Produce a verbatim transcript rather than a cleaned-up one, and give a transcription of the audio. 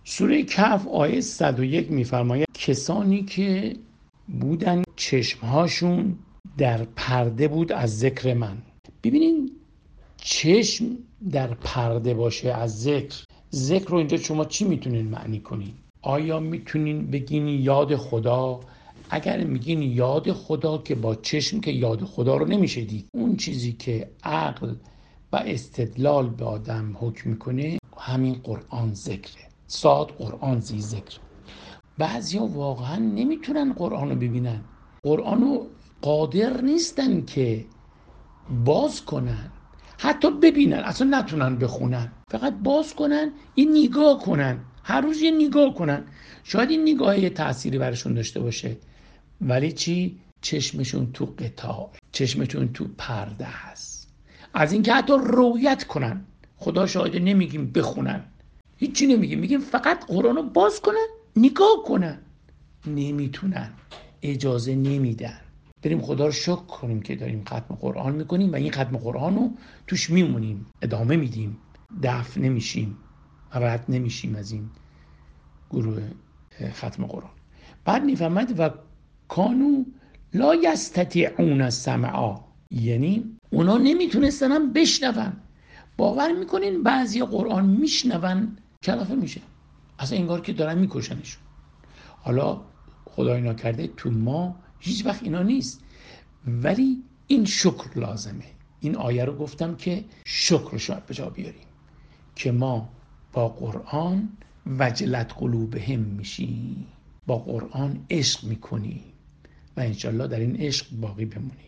سوره کهف آیه صد و یک میفرماید کسانی که بودن چشمهاشون در پرده بود از ذکر من. ببینین چشم در پرده باشه از ذکر، ذکر رو اینجا شما چی میتونین معنی کنین؟ آیا میتونین بگین یاد خدا؟ اگر میگین یاد خدا که با چشم که یاد خدا رو نمیشه دید. اون چیزی که عقل و استدلال به آدم حکم میکنه همین قرآن ذکره. صاد قرآن زی ذکر. بعضیا واقعا نمیتونن قرآن رو ببینن، قرآن رو قادر نیستن که باز کنن، حتی ببینن، اصلا نتونن بخونن، فقط باز کنن، این نگاه کنن، هر روز یه نگاه کنن. شاید این نگاه یه تأثیری برشون داشته باشه، ولی چی؟ چشمشون تو قطاع، چشمشون تو پرده هست. از اینکه حتی رویت کنن، خدا شاهده نمیگیم بخونن، هیچی نمیگیم، میگیم فقط قرآن رو باز کنن، نگاه کنن، نمیتونن، اجازه نمیدن. بریم خدا رو شکر کنیم که داریم ختم قرآن میکنیم و این ختم قرآن رو توش میمونیم، ادامه میدیم، دفع نمیشیم، رد نمیشیم از این گروه ختم قرآن. بعد میفهمد و کانو لا یستطیعون السمع، یعنی اونا نمیتونستن هم بشنون. باور میکنین بعضی قرآن میشنون کلافه میشه، اصلا انگار که دارن میکشنشون. حالا خدای ناکرده تو ما هیچ وقت اینا نیست، ولی این شکر لازمه. این آیه رو گفتم که شکرش رو به جا بیاریم که ما با قرآن وجلت قلوبهم میشیم، با قرآن عشق میکنیم و انشالله در این عشق باقی بمونیم.